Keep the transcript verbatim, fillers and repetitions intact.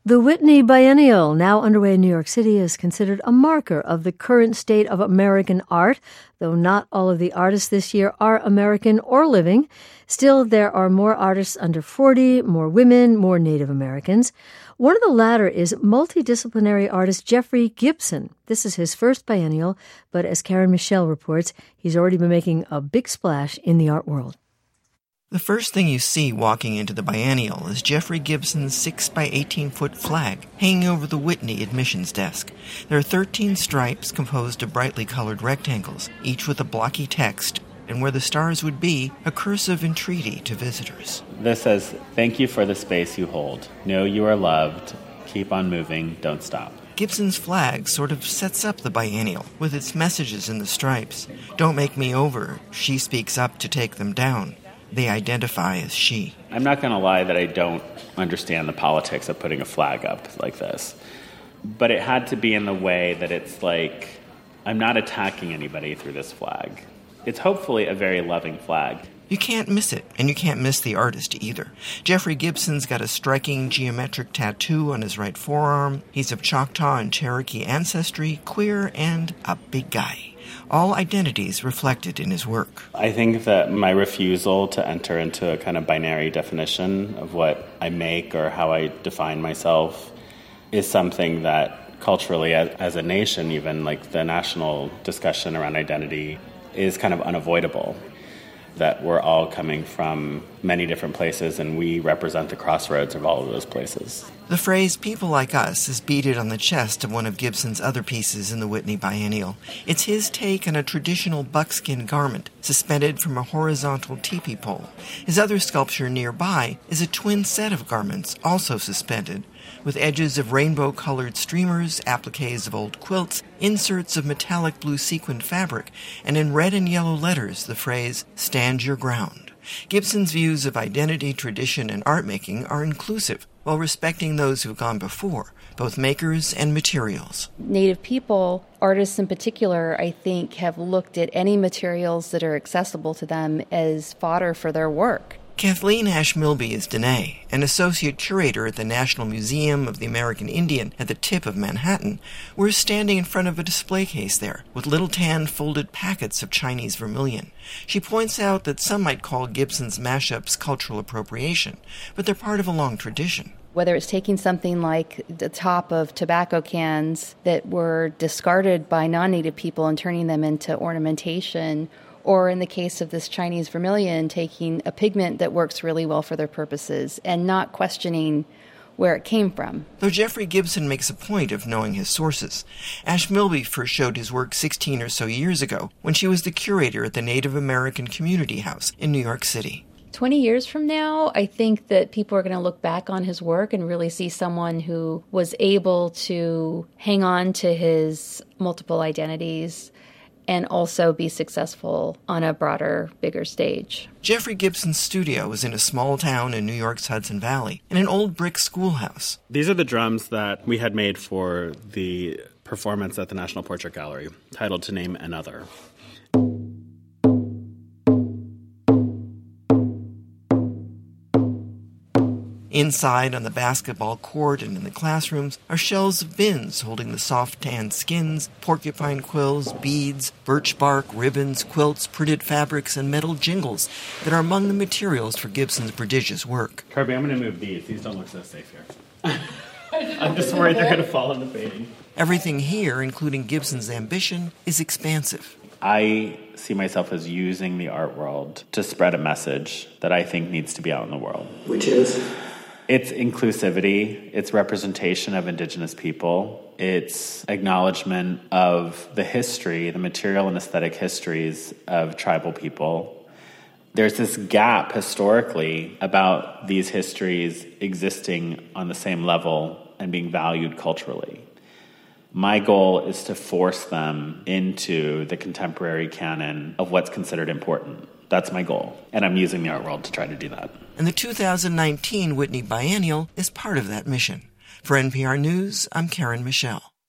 The Whitney Biennial, now underway in New York City, is considered a marker of the current state of American art. Though not all of the artists this year are American or living, still there are more artists under forty, more women, more Native Americans. One of the latter is multidisciplinary artist Jeffrey Gibson. This is his first biennial, but as Karen Michelle reports, he's already been making a big splash in the art world. The first thing you see walking into the biennial is Jeffrey Gibson's six by eighteen foot flag hanging over the Whitney admissions desk. There are thirteen stripes composed of brightly colored rectangles, each with a blocky text, and where the stars would be, a cursive entreaty to visitors. This says, "Thank you for the space you hold. Know you are loved. Keep on moving. Don't stop." Gibson's flag sort of sets up the biennial, with its messages in the stripes. Don't make me over. She speaks up to take them down. They identify as she. I'm not going to lie that I don't understand the politics of putting a flag up like this. But it had to be in the way that it's like, I'm not attacking anybody through this flag. It's hopefully a very loving flag. You can't miss it, and you can't miss the artist either. Jeffrey Gibson's got a striking geometric tattoo on his right forearm. He's of Choctaw and Cherokee ancestry, queer, and a big guy. All identities reflected in his work. I think that my refusal to enter into a kind of binary definition of what I make or how I define myself is something that culturally, as, as a nation, even like the national discussion around identity is kind of unavoidable. That we're all coming from many different places and we represent the crossroads of all of those places. The phrase "people like us" is beaded on the chest of one of Gibson's other pieces in the Whitney Biennial. It's his take on a traditional buckskin garment suspended from a horizontal teepee pole. His other sculpture nearby is a twin set of garments, also suspended, with edges of rainbow-colored streamers, appliques of old quilts, inserts of metallic blue sequined fabric, and in red and yellow letters the phrase, "Stand your ground." Gibson's views of identity, tradition, and art-making are inclusive, while respecting those who've gone before, both makers and materials. Native people, artists in particular, I think, have looked at any materials that are accessible to them as fodder for their work. Kathleen Ash-Milby is Dene, an associate curator at the National Museum of the American Indian at the tip of Manhattan. We're standing in front of a display case there, with little tan folded packets of Chinese vermilion. She points out that some might call Gibson's mashups cultural appropriation, but they're part of a long tradition. Whether it's taking something like the top of tobacco cans that were discarded by non-native people and turning them into ornamentation, or in the case of this Chinese vermilion, taking a pigment that works really well for their purposes and not questioning where it came from. Though Jeffrey Gibson makes a point of knowing his sources, Ash-Milby first showed his work sixteen or so years ago when she was the curator at the Native American Community House in New York City. twenty years from now, I think that people are going to look back on his work and really see someone who was able to hang on to his multiple identities and also be successful on a broader, bigger stage. Jeffrey Gibson's studio is in a small town in New York's Hudson Valley, in an old brick schoolhouse. These are the drums that we had made for the performance at the National Portrait Gallery, titled To Name Another. Inside, on the basketball court and in the classrooms, are shelves of bins holding the soft tanned skins, porcupine quills, beads, birch bark, ribbons, quilts, printed fabrics, and metal jingles that are among the materials for Gibson's prodigious work. Kirby, I'm going to move these. These don't look so safe here. I'm just worried they're going to fall in the painting. Everything here, including Gibson's ambition, is expansive. I see myself as using the art world to spread a message that I think needs to be out in the world. Which is? It's inclusivity, it's representation of Indigenous people, it's acknowledgement of the history, the material and aesthetic histories of tribal people. There's this gap historically about these histories existing on the same level and being valued culturally. My goal is to force them into the contemporary canon of what's considered important. That's my goal, and I'm using the art world to try to do that. And the two thousand nineteen Whitney Biennial is part of that mission. For N P R News, I'm Karen Michelle.